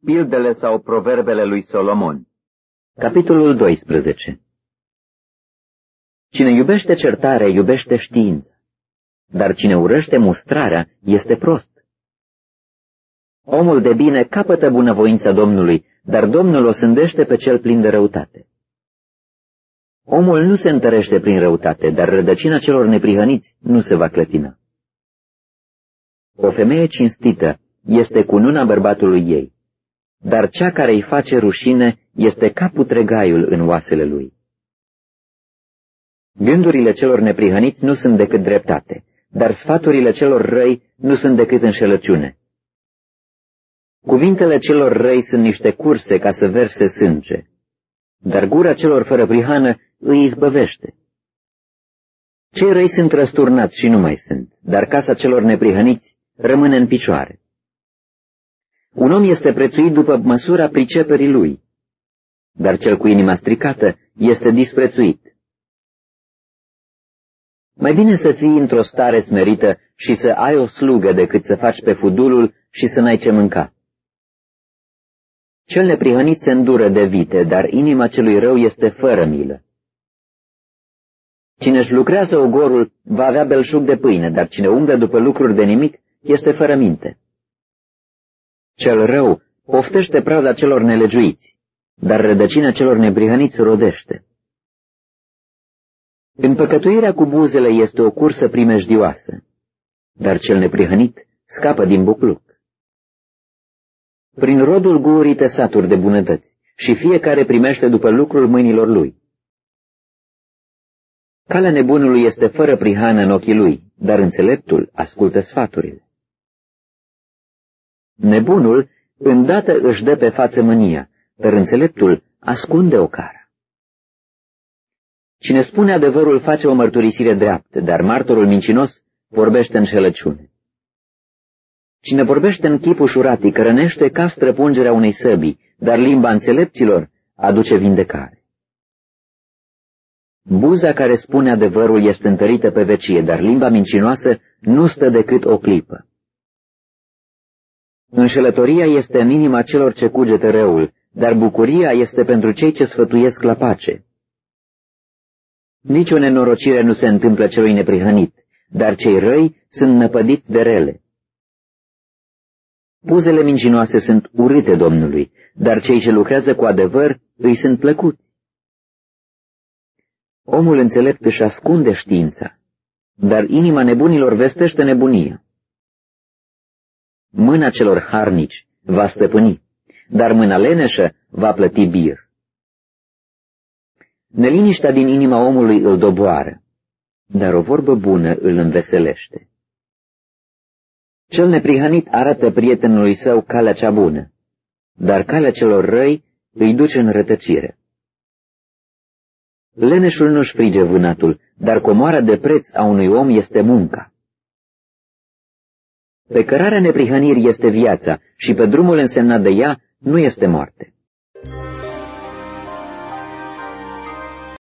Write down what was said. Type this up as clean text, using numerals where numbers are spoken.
Pildele sau proverbele lui Solomon. Capitolul 12. Cine iubește certarea, iubește știința, dar cine urăște mustrarea este prost. Omul de bine capătă bunăvoința Domnului, dar Domnul o sândește pe cel plin de răutate. Omul nu se întărește prin răutate, dar rădăcina celor neprihăniți nu se va clătina. O femeie cinstită este cununa bărbatului ei, dar cea care îi face rușine este ca putregaiul în oasele lui. Gândurile celor neprihăniți nu sunt decât dreptate, dar sfaturile celor răi nu sunt decât înșelăciune. Cuvintele celor răi sunt niște curse ca să verse sânge, dar gura celor fără prihană îi izbăvește. Cei răi sunt răsturnați și nu mai sunt, dar casa celor neprihăniți rămâne în picioare. Un om este prețuit după măsura priceperii lui, dar cel cu inima stricată este disprețuit. Mai bine să fii într-o stare smerită și să ai o slugă decât să faci pe fudulul și să n-ai ce mânca. Cel neprihănit se îndură de vite, dar inima celui rău este fără milă. Cine își lucrează ogorul va avea belșug de pâine, dar cine umblă după lucruri de nimic este fără minte. Cel rău poftește prada celor nelegiuiți, dar rădăcina celor neprihăniți rodește. Împăcătuirea cu buzele este o cursă primejdioasă, dar cel neprihănit scapă din bucluc. Prin rodul gurii te saturi de bunătăți și fiecare primește după lucrul mâinilor lui. Calea nebunului este fără prihană în ochii lui, dar înțeleptul ascultă sfaturile. Nebunul îndată își dă pe față mânia, dar înțeleptul ascunde o cară. Cine spune adevărul face o mărturisire dreaptă, dar martorul mincinos vorbește înșelăciune. Cine vorbește în chip ușurat îi cărănește ca străpungerea unei săbii, dar limba înțelepților aduce vindecare. Buza care spune adevărul este întărită pe vecie, dar limba mincinoasă nu stă decât o clipă. Înșelătoria este în inima celor ce cugetă răul, dar bucuria este pentru cei ce sfătuiesc la pace. Nici o nenorocire nu se întâmplă celui neprihănit, dar cei răi sunt năpădiți de rele. Buzele mincinoase sunt urâte Domnului, dar cei ce lucrează cu adevăr îi sunt plăcuți. Omul înțelept își ascunde știința, dar inima nebunilor vestește nebunia. Mâna celor harnici va stăpâni, dar mâna leneșă va plăti bir. Neliniștea din inima omului îl doboară, dar o vorbă bună îl înveselește. Cel neprihănit arată prietenului său calea cea bună, dar calea celor răi îi duce în rătăcire. Leneșul nu-și frige vânatul, dar comoara de preț a unui om este munca. Pe cărarea neprihănirii este viața și pe drumul însemnat de ea nu este moarte.